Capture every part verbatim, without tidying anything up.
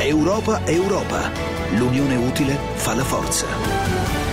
Europa, Europa. L'unione utile fa la forza.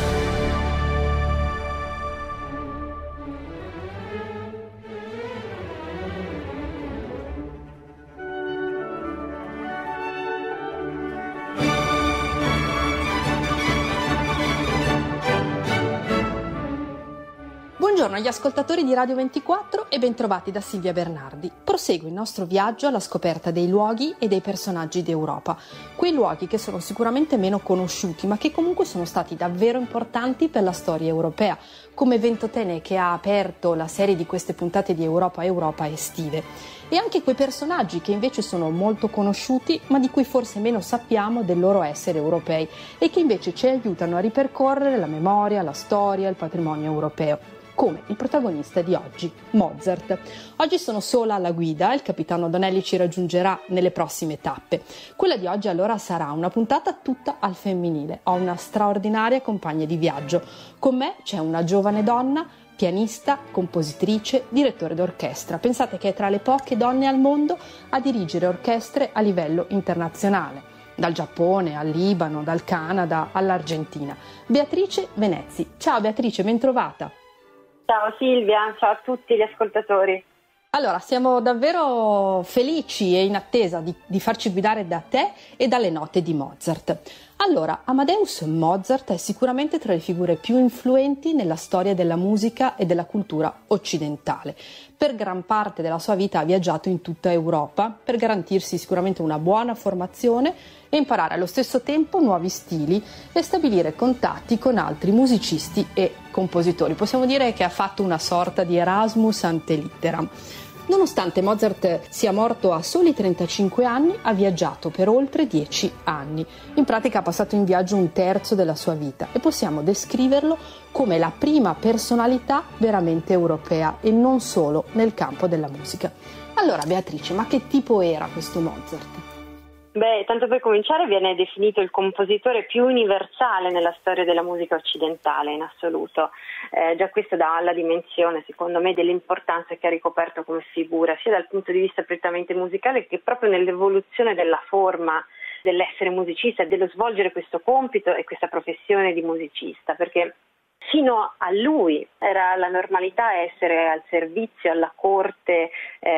Buongiorno agli ascoltatori di Radio ventiquattro e bentrovati da Silvia Bernardi. Prosegue il nostro viaggio alla scoperta dei luoghi e dei personaggi d'Europa. Quei luoghi che sono sicuramente meno conosciuti, ma che comunque sono stati davvero importanti per la storia europea, come Ventotene, che ha aperto la serie di queste puntate di Europa Europa estive. E anche quei personaggi che invece sono molto conosciuti, ma di cui forse meno sappiamo del loro essere europei e che invece ci aiutano a ripercorrere la memoria, la storia, il patrimonio europeo. Come il protagonista di oggi, Mozart. Oggi sono sola alla guida, il capitano Donelli ci raggiungerà nelle prossime tappe. Quella di oggi allora sarà una puntata tutta al femminile. Ho una straordinaria compagna di viaggio. Con me c'è una giovane donna, pianista, compositrice, direttore d'orchestra. Pensate che è tra le poche donne al mondo a dirigere orchestre a livello internazionale. Dal Giappone al Libano, dal Canada all'Argentina. Beatrice Venezzi. Ciao Beatrice, ben trovata. Ciao Silvia, ciao a tutti gli ascoltatori. Allora, siamo davvero felici e in attesa di, di farci guidare da te e dalle note di Mozart. Allora, Amadeus Mozart è sicuramente tra le figure più influenti nella storia della musica e della cultura occidentale. Per gran parte della sua vita ha viaggiato in tutta Europa per garantirsi sicuramente una buona formazione e imparare allo stesso tempo nuovi stili e stabilire contatti con altri musicisti e compositori. Possiamo dire che ha fatto una sorta di Erasmus ante litteram. Nonostante Mozart sia morto a soli trentacinque anni, ha viaggiato per oltre dieci anni. In pratica ha passato in viaggio un terzo della sua vita e possiamo descriverlo come la prima personalità veramente europea e non solo nel campo della musica. Allora Beatrice, ma che tipo era questo Mozart? Beh, tanto per cominciare viene definito il compositore più universale nella storia della musica occidentale in assoluto. Eh, già questo dà la dimensione, secondo me, dell'importanza che ha ricoperto come figura, sia dal punto di vista prettamente musicale che proprio nell'evoluzione della forma dell'essere musicista e dello svolgere questo compito e questa professione di musicista, perché fino a lui era la normalità essere al servizio alla corte,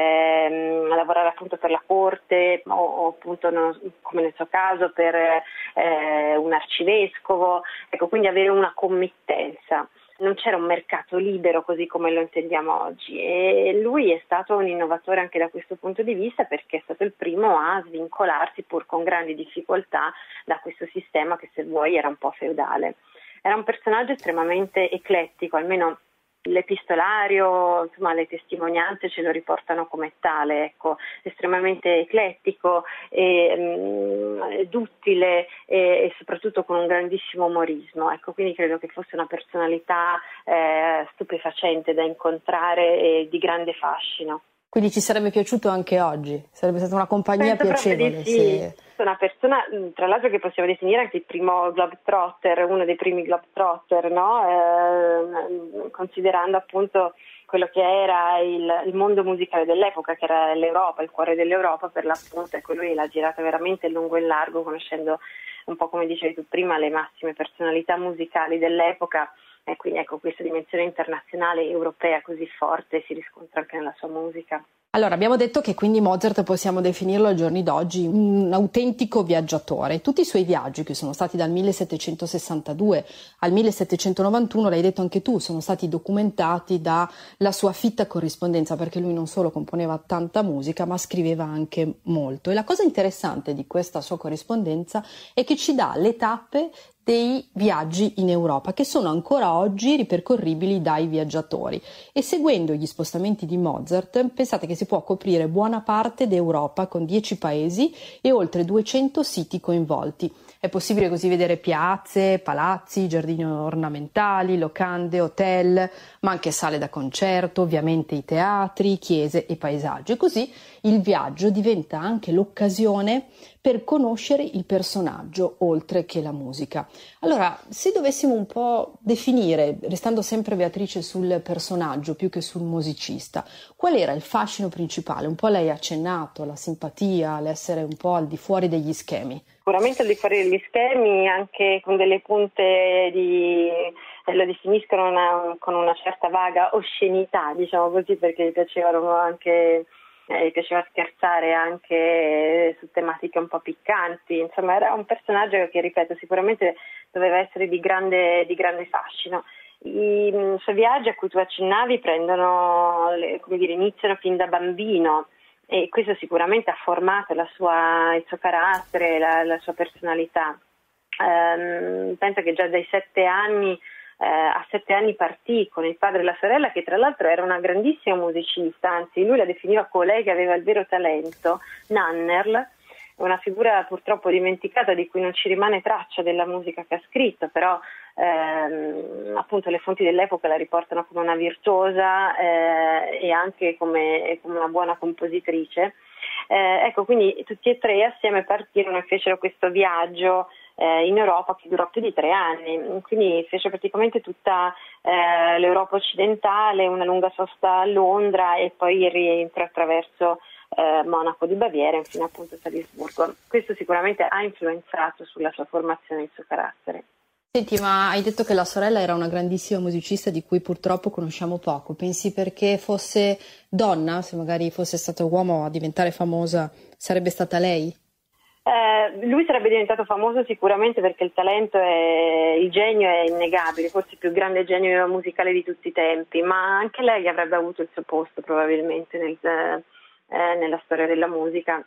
ehm, lavorare appunto per la corte o, o appunto no, come nel suo caso per eh, un arcivescovo, ecco, quindi avere una committenza. Non c'era un mercato libero così come lo intendiamo oggi e lui è stato un innovatore anche da questo punto di vista perché è stato il primo a svincolarsi pur con grandi difficoltà da questo sistema che se vuoi era un po' feudale. Era un personaggio estremamente eclettico, almeno l'epistolario, insomma le testimonianze ce lo riportano come tale, ecco, estremamente eclettico, e, mh, duttile e, e soprattutto con un grandissimo umorismo, ecco, quindi credo che fosse una personalità eh, stupefacente da incontrare e di grande fascino. Quindi ci sarebbe piaciuto anche oggi? Sarebbe stata una compagnia Penso piacevole? Sì. Se... Una persona, tra l'altro, che possiamo definire anche il primo Globetrotter, uno dei primi Globetrotter, no? Eh, considerando appunto quello che era il, il mondo musicale dell'epoca, che era l'Europa, il cuore dell'Europa per l'appunto, ecco, lui l'ha girata veramente lungo e largo, conoscendo un po' come dicevi tu prima le massime personalità musicali dell'epoca. E quindi ecco, questa dimensione internazionale europea così forte si riscontra anche nella sua musica. Allora, abbiamo detto che quindi Mozart possiamo definirlo ai giorni d'oggi un autentico viaggiatore. Tutti i suoi viaggi, che sono stati dal millesettecentosessantadue al millesettecentonovantuno, l'hai detto anche tu, sono stati documentati dalla sua fitta corrispondenza, perché lui non solo componeva tanta musica, ma scriveva anche molto. E la cosa interessante di questa sua corrispondenza è che ci dà le tappe dei viaggi in Europa, che sono ancora oggi ripercorribili dai viaggiatori, e seguendo gli spostamenti di Mozart pensate che si può coprire buona parte d'Europa con dieci paesi e oltre duecento siti coinvolti. È possibile così vedere piazze, palazzi, giardini ornamentali, locande, hotel, ma anche sale da concerto, ovviamente i teatri, chiese e paesaggi. E così il viaggio diventa anche l'occasione per conoscere il personaggio oltre che la musica. Allora, se dovessimo un po' definire, restando sempre Beatrice sul personaggio più che sul musicista, qual era il fascino principale? Un po' lei ha accennato alla simpatia, all'essere un po' al di fuori degli schemi. Sicuramente al di fuori degli schemi, anche con delle punte di, lo definiscono una, con una certa vaga oscenità, diciamo così, perché gli piacevano anche, eh, gli piaceva scherzare anche su tematiche un po' piccanti. Insomma, era un personaggio che, ripeto, sicuramente doveva essere di grande, di grande fascino. I suoi viaggi a cui tu accennavi prendono, come dire, iniziano fin da bambino. E questo sicuramente ha formato la sua, il suo carattere, la, la sua personalità. Um, penso che già dai sette anni, eh, a sette anni partì con il padre e la sorella, che tra l'altro era una grandissima musicista, anzi lui la definiva colei che aveva il vero talento, Nannerl, una figura purtroppo dimenticata di cui non ci rimane traccia della musica che ha scritto, però ehm, appunto le fonti dell'epoca la riportano come una virtuosa eh, e anche come, come una buona compositrice. Eh, ecco, quindi tutti e tre assieme partirono e fecero questo viaggio eh, in Europa che durò più di tre anni, quindi fece praticamente tutta eh, l'Europa occidentale, una lunga sosta a Londra e poi il rientro attraverso Eh, Monaco di Baviera e infine appunto Salisburgo. Questo sicuramente ha influenzato sulla sua formazione e il suo carattere. Senti, ma hai detto che la sorella era una grandissima musicista di cui purtroppo conosciamo poco. Pensi perché fosse donna, se magari fosse stato uomo a diventare famosa, sarebbe stata lei? Eh, lui sarebbe diventato famoso sicuramente perché il talento e il genio è innegabile, forse il più grande genio musicale di tutti i tempi, ma anche lei avrebbe avuto il suo posto probabilmente nel Eh, nella storia della musica.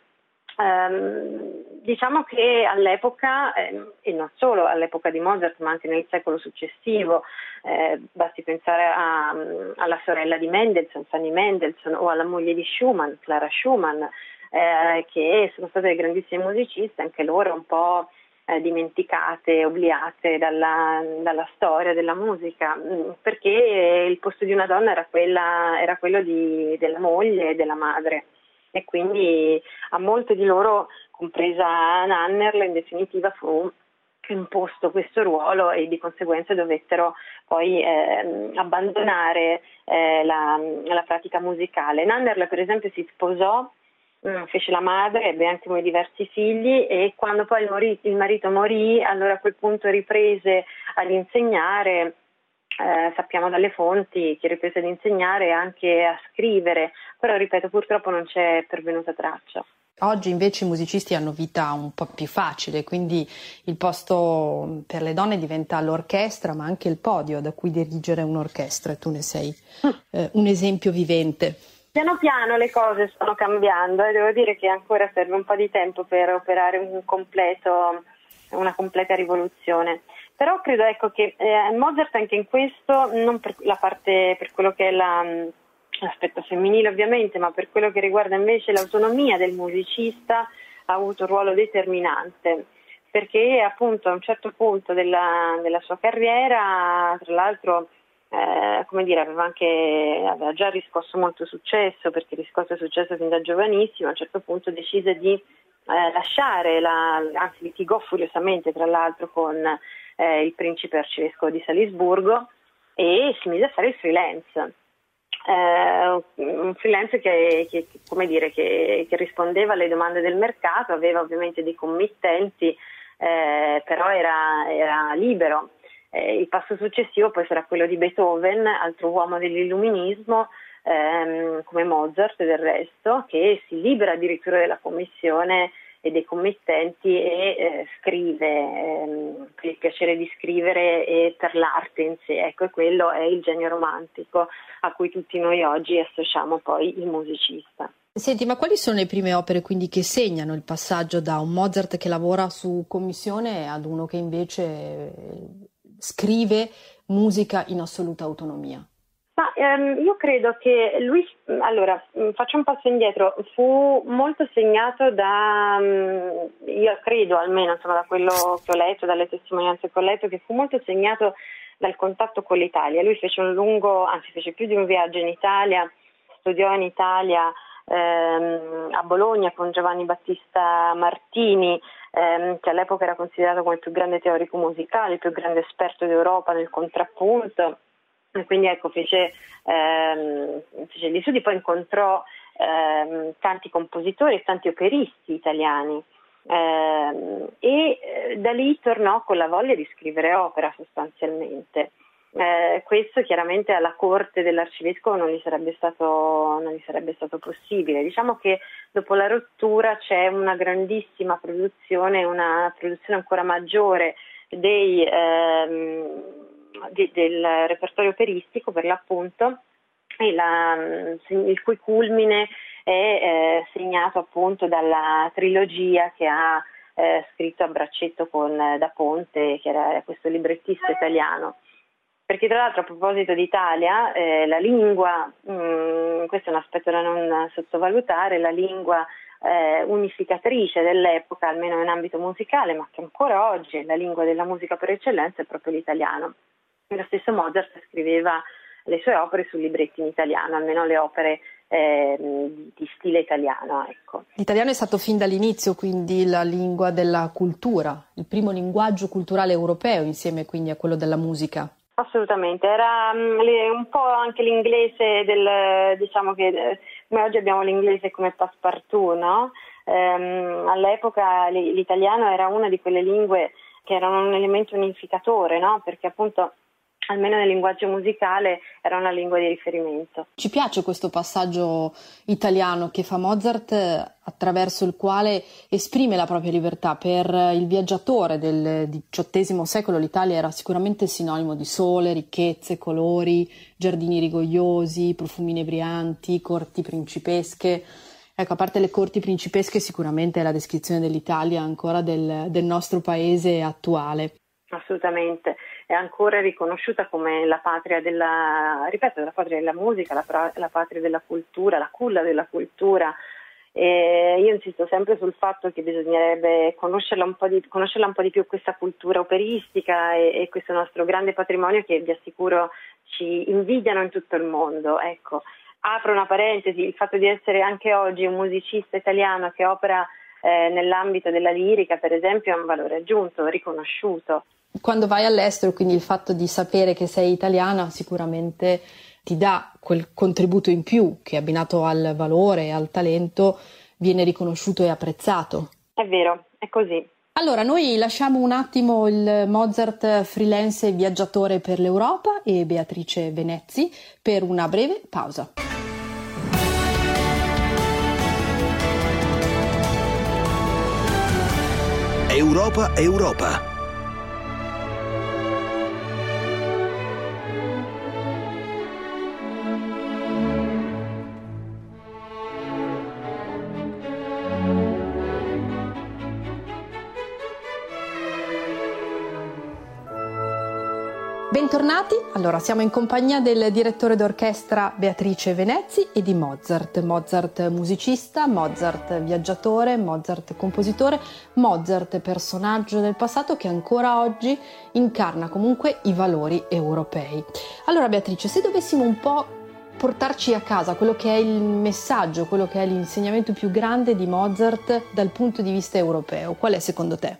Um, diciamo che all'epoca, eh, e non solo all'epoca di Mozart, ma anche nel secolo successivo, eh, basti pensare a, alla sorella di Mendelssohn, Fanny Mendelssohn, o alla moglie di Schumann, Clara Schumann, eh, che sono state delle grandissime musiciste, anche loro un po' eh, dimenticate, obliate dalla, dalla storia della musica, perché il posto di una donna era, quella, era quello di, della moglie e della madre. E quindi a molte di loro, compresa Nannerl, in definitiva fu imposto questo ruolo e di conseguenza dovettero poi eh, abbandonare eh, la, la pratica musicale. Nannerl per esempio si sposò, mh, fece la madre, ebbe anche noi diversi figli e quando poi il, morì, il marito morì, allora a quel punto riprese ad insegnare. Eh, sappiamo dalle fonti che riprese ad insegnare e anche a scrivere, però ripeto purtroppo non c'è pervenuta traccia. Oggi invece i musicisti hanno vita un po' più facile, quindi il posto per le donne diventa l'orchestra ma anche il podio da cui dirigere un'orchestra e tu ne sei eh, un esempio vivente. Piano piano le cose stanno cambiando e devo dire che ancora serve un po' di tempo per operare un completo, una completa rivoluzione. Però credo ecco che eh, Mozart anche in questo, non per la parte, per quello che è la, l'aspetto femminile ovviamente, ma per quello che riguarda invece l'autonomia del musicista, ha avuto un ruolo determinante, perché appunto a un certo punto della, della sua carriera, tra l'altro eh, come dire, aveva anche aveva già riscosso molto successo, perché riscosse successo fin da giovanissimo, a un certo punto decise di eh, lasciare, la, anzi litigò furiosamente tra l'altro con Eh, il principe arcivescovo di Salisburgo e si mise a fare il freelance, eh, un freelance che, che, come dire, che, che rispondeva alle domande del mercato, aveva ovviamente dei committenti, eh, però era, era libero. Eh, il passo successivo poi sarà quello di Beethoven, altro uomo dell'illuminismo, ehm, come Mozart del resto, che si libera addirittura della commissione e dei committenti e eh, scrive ehm, per il piacere di scrivere e per l'arte in sé. Ecco, e quello è il genio romantico a cui tutti noi oggi associamo poi il musicista. Senti, ma quali sono le prime opere quindi che segnano il passaggio da un Mozart che lavora su commissione ad uno che invece scrive musica in assoluta autonomia? Ma ehm, io credo che lui, allora faccio un passo indietro, fu molto segnato da, io credo almeno insomma da quello che ho letto, dalle testimonianze che ho letto, che fu molto segnato dal contatto con l'Italia. Lui fece un lungo, anzi fece più di un viaggio in Italia, studiò in Italia ehm, a Bologna con Giovanni Battista Martini, ehm, che all'epoca era considerato come il più grande teorico musicale, il più grande esperto d'Europa nel contrappunto. Quindi ecco fece, ehm, fece gli studi, poi incontrò ehm, tanti compositori e tanti operisti italiani. Eh, e eh, da lì tornò con la voglia di scrivere opera sostanzialmente. Eh, questo chiaramente alla corte dell'arcivescovo non gli sarebbe stato, non gli sarebbe stato possibile. Diciamo che dopo la rottura c'è una grandissima produzione, una produzione ancora maggiore dei, ehm, de, del repertorio operistico per l'appunto, e la, il cui culmine è eh, segnato appunto dalla trilogia che ha eh, scritto a braccetto con eh, Da Ponte, che era questo librettista italiano. Perché tra l'altro, a proposito d'Italia, eh, la lingua, mh, questo è un aspetto da non sottovalutare, la lingua eh, unificatrice dell'epoca, almeno in ambito musicale, ma che ancora oggi è la lingua della musica per eccellenza, è proprio l'italiano. E lo stesso Mozart scriveva le sue opere su libretti in italiano, almeno le opere eh, di stile italiano. Ecco. L'italiano è stato fin dall'inizio quindi la lingua della cultura, il primo linguaggio culturale europeo, insieme quindi a quello della musica. Assolutamente, era um, un po' anche l'inglese del, diciamo che come oggi abbiamo l'inglese come passepartout, no? Ehm, all'epoca l'italiano era una di quelle lingue che erano un elemento unificatore, no? Perché appunto almeno nel linguaggio musicale era una lingua di riferimento. Ci piace questo passaggio italiano che fa Mozart, attraverso il quale esprime la propria libertà. Per il viaggiatore del diciottesimo secolo l'Italia era sicuramente sinonimo di sole, ricchezze, colori, giardini rigogliosi, profumi inebrianti, corti principesche. Ecco, a parte le corti principesche, sicuramente è la descrizione dell'Italia ancora del, del nostro paese attuale. Assolutamente, è ancora riconosciuta come la patria della, ripeto, la patria della musica, la, la patria della cultura, la culla della cultura. E io insisto sempre sul fatto che bisognerebbe conoscerla un po' di, conoscerla un po' di più questa cultura operistica e, e questo nostro grande patrimonio che vi assicuro ci invidiano in tutto il mondo. Ecco, apro una parentesi, il fatto di essere anche oggi un musicista italiano che opera eh, nell'ambito della lirica, per esempio, è un valore aggiunto, riconosciuto. Quando vai all'estero, quindi il fatto di sapere che sei italiana sicuramente ti dà quel contributo in più che, abbinato al valore e al talento, viene riconosciuto e apprezzato. È vero, è così. Allora, noi lasciamo un attimo il Mozart freelance viaggiatore per l'Europa e Beatrice Venezzi per una breve pausa. Europa, Europa. Bentornati, allora siamo in compagnia del direttore d'orchestra Beatrice Venezzi e di Mozart, Mozart musicista, Mozart viaggiatore, Mozart compositore, Mozart personaggio del passato che ancora oggi incarna comunque i valori europei. Allora Beatrice, se dovessimo un po' portarci a casa quello che è il messaggio, quello che è l'insegnamento più grande di Mozart dal punto di vista europeo, qual è secondo te?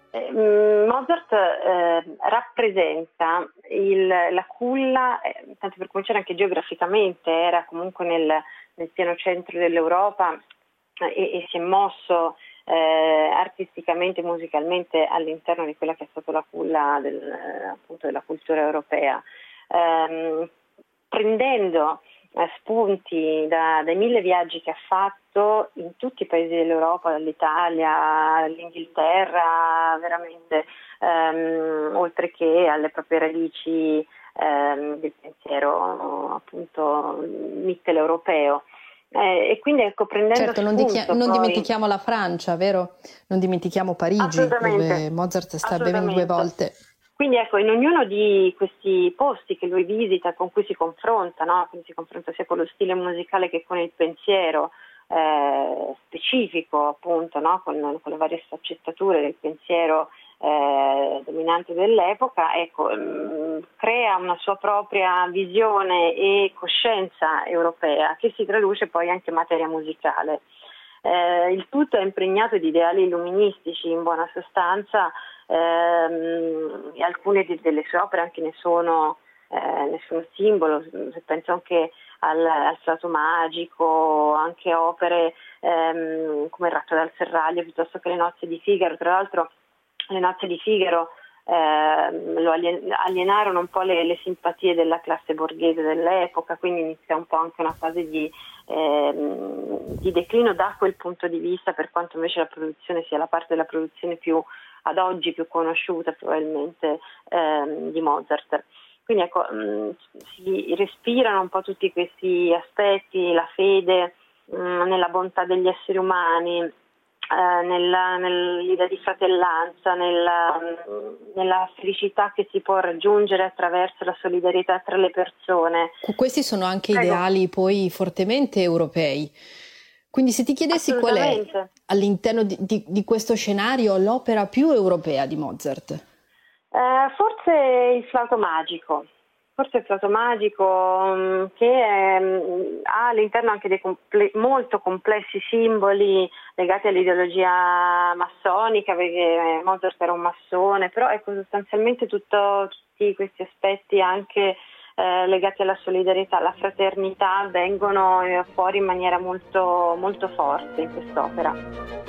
Mozart eh, rappresenta il, la culla, eh, tanto per cominciare anche geograficamente, era comunque nel, nel pieno centro dell'Europa eh, e, e si è mosso eh, artisticamente e musicalmente all'interno di quella che è stata la culla del, appunto della cultura europea, ehm, prendendo eh, spunti da, dai mille viaggi che ha fatto in tutti i paesi dell'Europa, dall'Italia all'Inghilterra, veramente, ehm, oltre che alle proprie radici ehm, del pensiero appunto mitteleuropeo. Eh, e quindi ecco, prendendo certo, non, spunto, dichia- non poi... dimentichiamo la Francia, vero? Non dimentichiamo Parigi, dove Mozart sta ben due volte. Quindi ecco, in ognuno di questi posti che lui visita, con cui si confronta, no? Quindi si confronta sia con lo stile musicale che con il pensiero eh, specifico, appunto, no? con, con le varie sfaccettature del pensiero eh, dominante dell'epoca, ecco, mh, crea una sua propria visione e coscienza europea che si traduce poi anche in materia musicale. Eh, il tutto è impregnato di ideali illuministici, in buona sostanza. Ehm, alcune di, delle sue opere anche ne sono eh, nessun simbolo. Se penso anche al, al flauto magico, anche opere ehm, come il Ratto dal Serraglio piuttosto che le Nozze di Figaro. Tra l'altro le Nozze di Figaro eh, lo alien- alienarono un po' le, le simpatie della classe borghese dell'epoca, quindi inizia un po' anche una fase di, ehm, di declino da quel punto di vista, per quanto invece la produzione sia la parte della produzione più ad oggi più conosciuta probabilmente ehm, di Mozart. Quindi ecco, mh, si respirano un po' tutti questi aspetti, la fede mh, nella bontà degli esseri umani, eh, nella, nell'idea di fratellanza, nella, nella felicità che si può raggiungere attraverso la solidarietà tra le persone. Questi sono anche Prego. Ideali poi fortemente europei. Quindi se ti chiedessi qual è all'interno di, di, di questo scenario l'opera più europea di Mozart? Eh, forse il flauto magico, forse il flauto magico mh, che è, mh, ha all'interno anche dei comple- molto complessi simboli legati all'ideologia massonica, perché Mozart era un massone, però ecco sostanzialmente tutto, tutti questi aspetti anche eh, legati alla solidarietà, alla fraternità vengono eh, fuori in maniera molto, molto forte in quest'opera.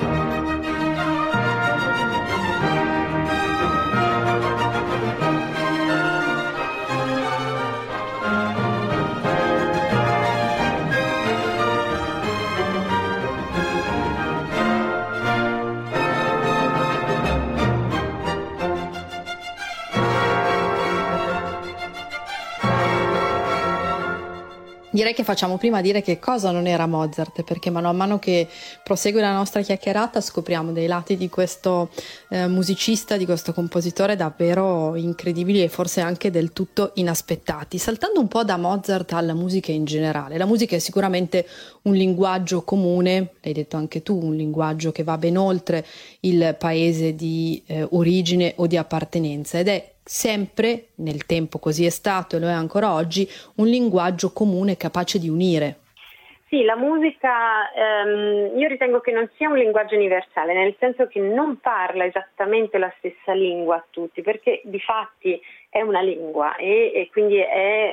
Direi che facciamo prima a dire che cosa non era Mozart, perché mano a mano che prosegue la nostra chiacchierata scopriamo dei lati di questo eh, musicista, di questo compositore davvero incredibili e forse anche del tutto inaspettati. Saltando un po' da Mozart alla musica in generale, la musica è sicuramente un linguaggio comune, l'hai detto anche tu, un linguaggio che va ben oltre il paese di eh, origine o di appartenenza ed è sempre, nel tempo così è stato e lo è ancora oggi, un linguaggio comune capace di unire. Sì, la musica ehm, io ritengo che non sia un linguaggio universale, nel senso che non parla esattamente la stessa lingua a tutti, perché di fatti è una lingua e, e quindi è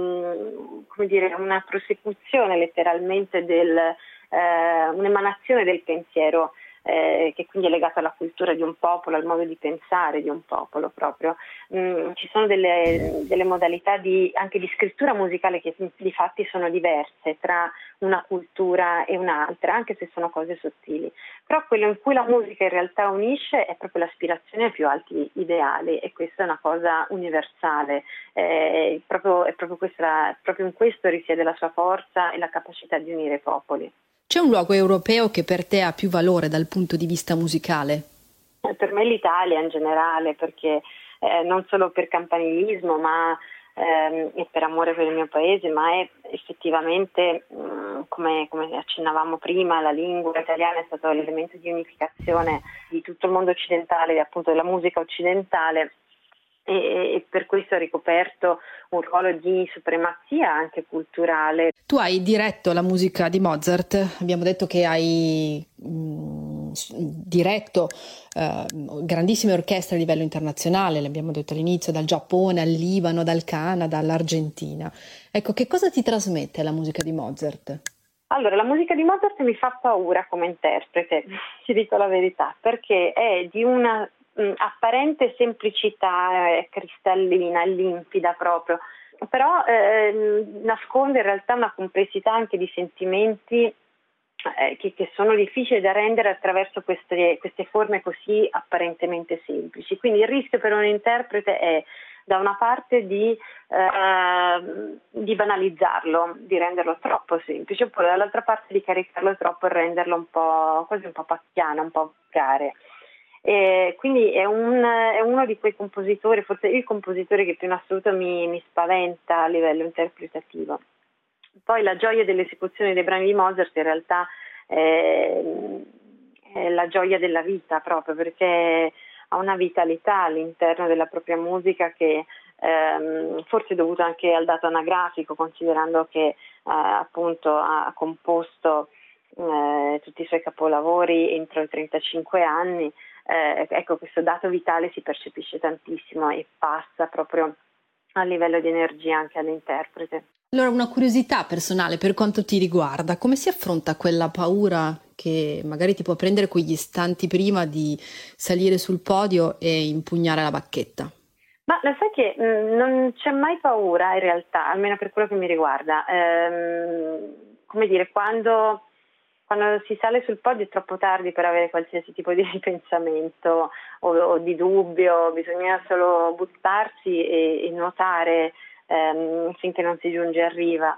mh, come dire, una prosecuzione letteralmente del, eh, un'emanazione del pensiero. Eh, che quindi è legata alla cultura di un popolo, al modo di pensare di un popolo proprio. Mm, ci sono delle, delle modalità di, anche di scrittura musicale che di fatti sono diverse tra una cultura e un'altra, anche se sono cose sottili. Però quello in cui la musica in realtà unisce è proprio l'aspirazione ai più alti ideali e questa è una cosa universale. Eh, proprio, è proprio, questa, proprio in questo risiede la sua forza e la capacità di unire i popoli. C'è un luogo europeo che per te ha più valore dal punto di vista musicale? Per me l'Italia in generale, perché eh, non solo per campanilismo ma ehm, e per amore per il mio paese, ma è effettivamente, mh, come, come accennavamo prima, la lingua italiana è stato l'elemento di unificazione di tutto il mondo occidentale, appunto della musica occidentale. E per questo ha ricoperto un ruolo di supremazia anche culturale. Tu hai diretto la musica di Mozart, abbiamo detto che hai mh, diretto eh, grandissime orchestre a livello internazionale, l'abbiamo detto all'inizio, dal Giappone al Libano, dal Canada all'Argentina. Ecco, che cosa ti trasmette la musica di Mozart? Allora, la musica di Mozart mi fa paura come interprete, ti dico la verità, perché è di una mh, apparente semplicità, è cristallina, limpida proprio, però eh, nasconde in realtà una complessità anche di sentimenti eh, che, che sono difficili da rendere attraverso queste, queste forme così apparentemente semplici. Quindi il rischio per un interprete è da una parte di, eh, di banalizzarlo, di renderlo troppo semplice, oppure dall'altra parte di caricarlo troppo e renderlo un po' quasi un po' pacchiano, un po' volgare. E quindi è, un, è uno di quei compositori, forse il compositore che più in assoluto mi, mi spaventa a livello interpretativo. Poi la gioia dell'esecuzione dei brani di Mozart in realtà è, è la gioia della vita proprio, perché ha una vitalità all'interno della propria musica che ehm, forse è dovuta anche al dato anagrafico, considerando che eh, appunto ha composto eh, tutti i suoi capolavori entro i trentacinque anni. Eh, ecco, questo dato vitale si percepisce tantissimo e passa proprio a livello di energia anche all'interprete. Allora, una curiosità personale per quanto ti riguarda, come si affronta quella paura che magari ti può prendere quegli istanti prima di salire sul podio e impugnare la bacchetta? Ma lo sai che mh, non c'è mai paura in realtà, almeno per quello che mi riguarda. Ehm, come dire, quando, quando si sale sul podio è troppo tardi per avere qualsiasi tipo di ripensamento o, o di dubbio, bisogna solo buttarsi e, e nuotare ehm, finché non si giunge a riva.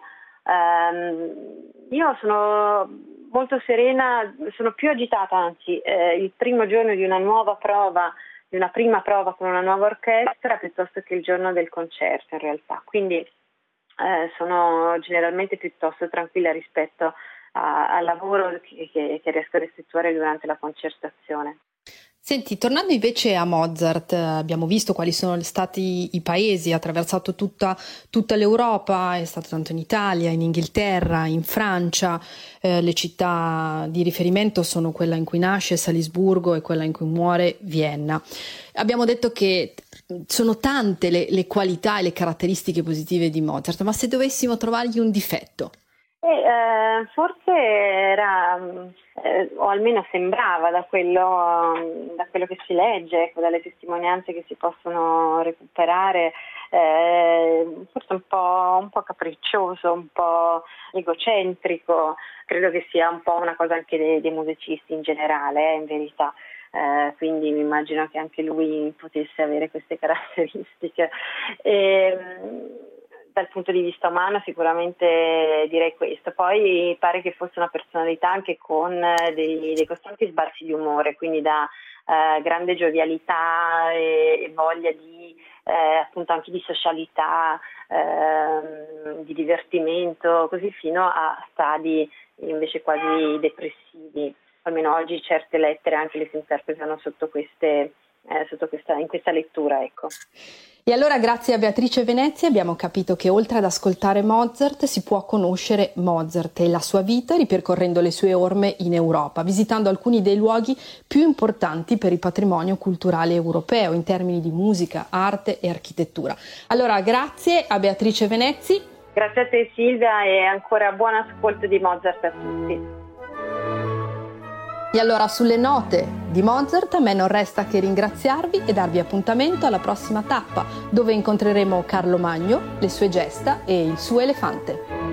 Ehm, io sono molto serena, sono più agitata, anzi eh, il primo giorno di una nuova prova, di una prima prova con una nuova orchestra piuttosto che il giorno del concerto in realtà, quindi eh, sono generalmente piuttosto tranquilla rispetto a, al lavoro che, che, che riesco ad effettuare durante la concertazione. Senti, tornando invece a Mozart, abbiamo visto quali sono stati i paesi, ha attraversato tutta, tutta l'Europa, è stato tanto in Italia, in Inghilterra, in Francia, eh, le città di riferimento sono quella in cui nasce, Salisburgo, e quella in cui muore, Vienna. Abbiamo detto che sono tante le, le qualità e le caratteristiche positive di Mozart, ma se dovessimo trovargli un difetto? Eh, eh, forse era, eh, o almeno sembrava da quello, da quello che si legge, ecco, dalle testimonianze che si possono recuperare, eh, forse un po', un po' capriccioso, un po' egocentrico. Credo che sia un po' una cosa anche dei, dei musicisti in generale, eh, in verità. Eh, quindi mi immagino che anche lui potesse avere queste caratteristiche. E, dal punto di vista umano sicuramente direi questo, poi pare che fosse una personalità anche con dei, dei costanti sbalzi di umore, quindi da eh, grande giovialità e, e voglia di eh, appunto anche di socialità, eh, di divertimento, così fino a stadi invece quasi depressivi. Almeno oggi certe lettere anche le si interpretano sotto queste eh, sotto questa, in questa lettura, ecco. E allora grazie a Beatrice Venezia abbiamo capito che oltre ad ascoltare Mozart si può conoscere Mozart e la sua vita ripercorrendo le sue orme in Europa, visitando alcuni dei luoghi più importanti per il patrimonio culturale europeo in termini di musica, arte e architettura. Allora grazie a Beatrice Venezia. Grazie a te Silvia e ancora buon ascolto di Mozart a tutti. E allora sulle note di Mozart a me non resta che ringraziarvi e darvi appuntamento alla prossima tappa dove incontreremo Carlo Magno, le sue gesta e il suo elefante.